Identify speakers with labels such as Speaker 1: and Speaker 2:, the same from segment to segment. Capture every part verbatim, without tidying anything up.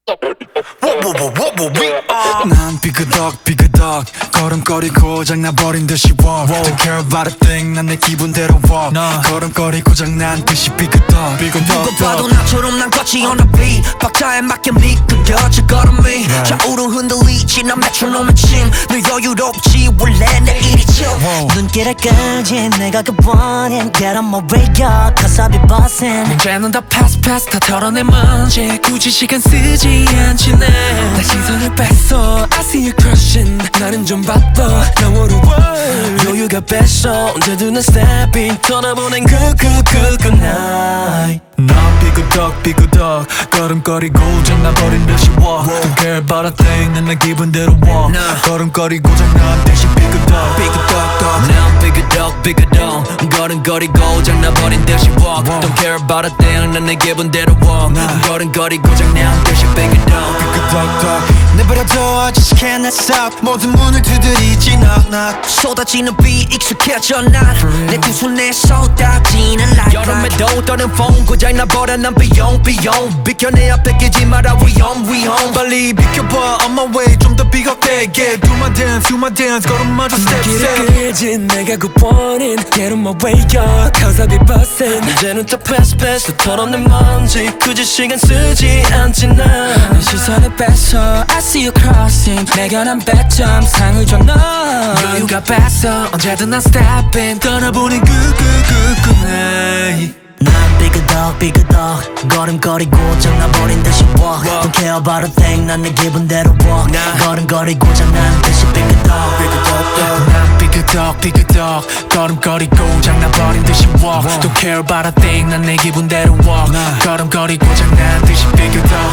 Speaker 1: 난 삐그덕 삐그덕 걸음걸이 고장나버린 듯이 walk Don't care about a thing 난 내 기분대로 walk 걸음걸이 고장난 듯이 삐그덕 삐그덕
Speaker 2: 누가 봐도 나처럼 난 거치 on the beat 박자에 맞게 미끄러져 걸음이 좌우로 흔들리지 난 메트로놈의 침늘 여유롭지 원래 내 일이 chill
Speaker 3: 눈길을 끌지 내가 그 원인 Get on my radar cause I be bossing
Speaker 2: 문제는 다 pass pass 다 털어내 먼지 굳이 시간 쓰지 않지 내 시선을 뺐어 I see you crushing 나는 좀 바빠 영어로 여유가 뺐어 언제든 난 stepping 떠나보낸 good good good good night
Speaker 1: 난 삐그덕 삐그덕 걸음걸이 고장나버린 듯이 walk Don't care about a thing 난 내 기분대로 walk 걸음걸이 고장난 듯이 삐그덕 삐그덕
Speaker 2: 난 삐그덕 삐그덕 걸음걸이 고장나버린 듯이 walk Don't care about a thing 난 내 기분대로 walk 걸음걸이 고장난 듯이 삐그덕
Speaker 1: 삐그덕 내버려둬 아저씨 can't stop 모든 문을 두드리지 knock knock
Speaker 2: 쏟아지는 비 익숙해져 난내 두 손에 쏟아지는 light 여름에도 떠는 폰 고장나버려 난 비용 비용 비켜내 앞에 끼지 마라 위험 위험
Speaker 1: 빨리 비켜봐 on my way 좀 더 비겁되게 Do my dance do my dance 걸음마저 step step
Speaker 2: 끌지 내가 그 원인 Get on my way up cause I be bustin' 이제는 다 pass pass 다 털어낸 먼지 굳이 시간 쓰지 않지 난내 시선을 뺐어 I see you crossing 내가 난 백 점 상을 줘 너 여유가 뺐어 언제든 난 stepping 떠나보는 good good good good night
Speaker 3: 난 삐그덕 삐그덕 걸음걸이 고장나버린 듯이 walk Don't care about a thing 난 내 기분대로 walk 걸음걸이 고장난 듯이 삐그덕 삐그덕
Speaker 1: 난 삐그덕 삐그덕 걸음걸이 고장나버린 듯이 walk Don't care about a thing 난 내 기분대로 walk 걸음걸이 고장난 듯이 삐그덕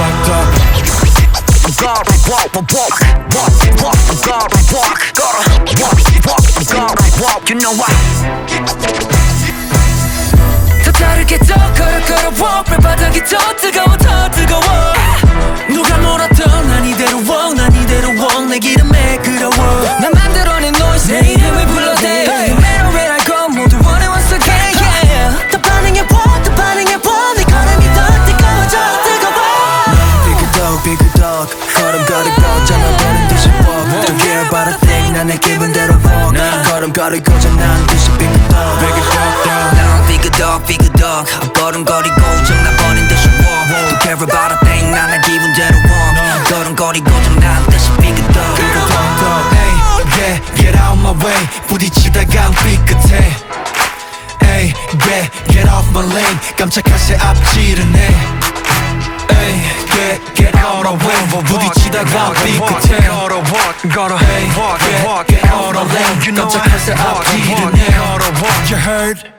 Speaker 1: 삐그덕
Speaker 2: Gotta walk, walk, walk, walk, walk, gotta walk, gotta walk, walk, gotta walk, you know why? 더 다르게 더 걸어 걸어 walk, 발바닥이 더 뜨거워 더 뜨거워 누가 뭐라던 난 이대로 walk, 난 이대로 walk, 내 기름에 끌어워 난 만들어낸 noise, 내 이름을 불러대 No matter where I go, 모두 원해 once again, yeah 더 반응해 walk, 더 반응해 walk, 내 걸음이 더 뜨거워져 뜨거워
Speaker 1: 삐그덕 삐그덕 걸음걸이 고장나버린 듯이 walk Don't care about a thing 난 내 기분대로 walk 걸음걸이 고장난 듯이 삐그덕 삐그덕
Speaker 2: 난 삐그덕 삐그덕 걸음걸이 고장나버린 듯이 walk Don't care about a thing 난 내 기분대로 walk 걸음걸이 고장난 듯이 삐그덕
Speaker 1: 삐그덕 Hey, get out my way 부딪히다가 삐끗해 Hey, get, get off my lane 깜짝할 새 앞지르네 Hey, get, get out of way 부딪히다가 삐끗해 Hey, get, get out of lane 깜짝할 새 앞지르네 You heard?